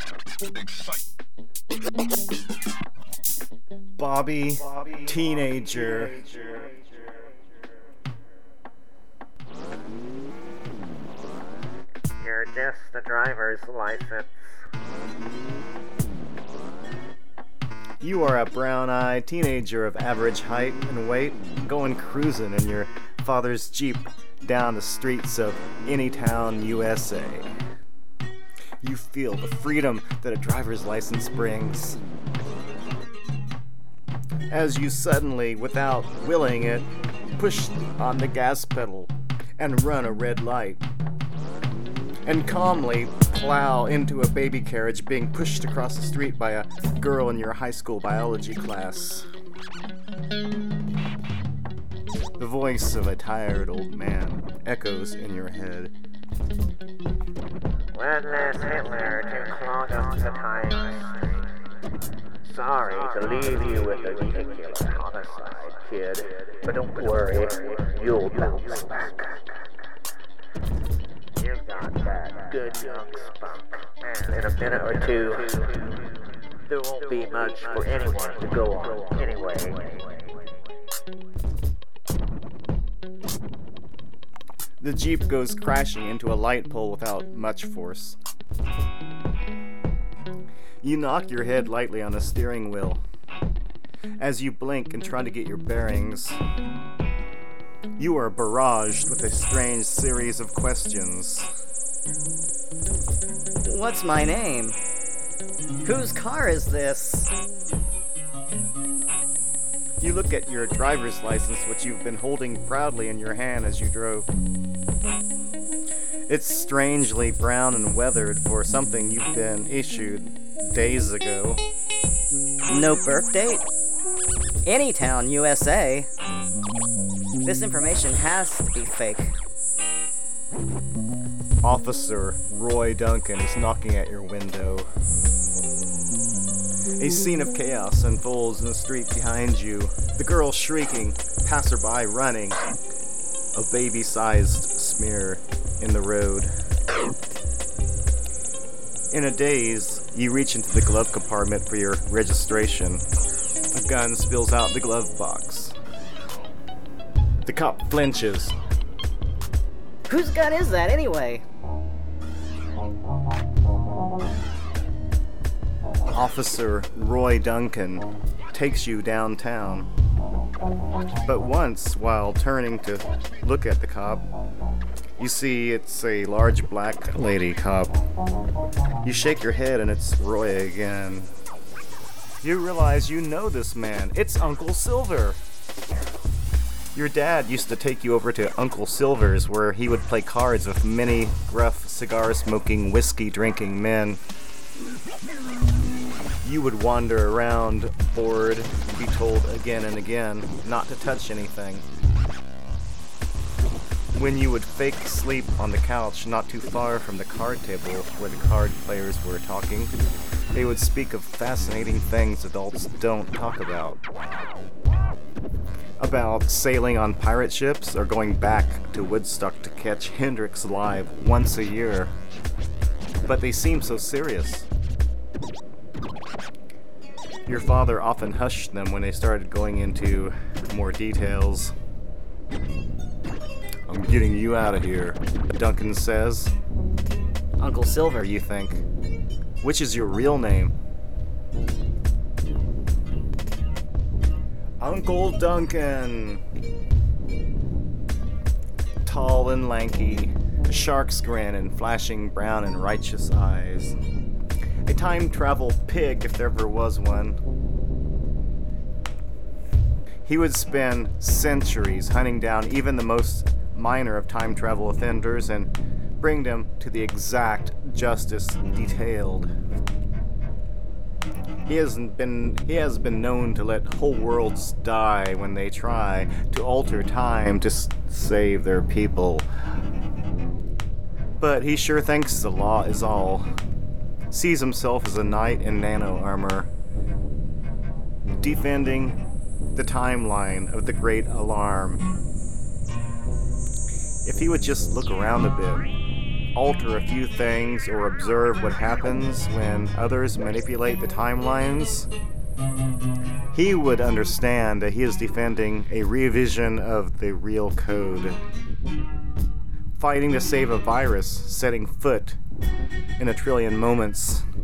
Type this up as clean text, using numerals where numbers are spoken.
Bobby, teenager. You're just the driver's license. You are a brown-eyed teenager of average height and weight, going cruising in your father's Jeep down the streets of Anytown, USA. You feel the freedom that a driver's license brings. As you suddenly, without willing it, push on the gas pedal and run a red light, and calmly plow into a baby carriage being pushed across the street by a girl in your high school biology class. The voice of a tired old man echoes in your head. One less Hitler to clog up the time street. Sorry to leave you with a vehicular homicide, kid, but don't worry, you'll bounce back. You've got that good young spunk, and in a minute or two, there won't be much for anyone to go on anyway. The Jeep goes crashing into a light pole without much force. You knock your head lightly on the steering wheel. As you blink and try to get your bearings, you are barraged with a strange series of questions. What's my name? Whose car is this? You look at your driver's license, which you've been holding proudly in your hand as you drove. It's strangely brown and weathered for something you've been issued days ago. No birth date? Anytown, USA. This information has to be fake. Officer Roy Duncan is knocking at your window. A scene of chaos unfolds in the street behind you. The girl shrieking, passerby running, a baby-sized smear in the road. In a daze, you reach into the glove compartment for your registration. A gun spills out the glove box. The cop flinches. Whose gun is that anyway? Officer Roy Duncan takes you downtown. But once, while turning to look at the cop, you see it's a large black lady cop. You shake your head and it's Roy again. You realize you know this man. It's Uncle Silver. Your dad used to take you over to Uncle Silver's, where he would play cards with many gruff, cigar-smoking, whiskey-drinking men. You would wander around, bored, be told again and again not to touch anything. When you would fake sleep on the couch not too far from the card table where the card players were talking, they would speak of fascinating things adults don't talk about. About sailing on pirate ships or going back to Woodstock to catch Hendrix live once a year. But they seem so serious. Your father often hushed them when they started going into more details. I'm getting you out of here, Duncan says. Uncle Silver, You think. Which is your real name? Uncle Duncan. Tall and lanky, a shark's grin and flashing brown and righteous eyes. A time travel pig if there ever was one. He would spend centuries hunting down even the most minor of time travel offenders and bring them to the exact justice detailed. He has been known to let whole worlds die when they try to alter time to save their people. But he sure thinks the law is all. Sees himself as a knight in nano armor, defending the timeline of the Great Alarm. If he would just look around a bit, alter a few things or observe what happens when others manipulate the timelines, he would understand that he is defending a revision of the real code. Fighting to save a virus setting foot in a trillion moments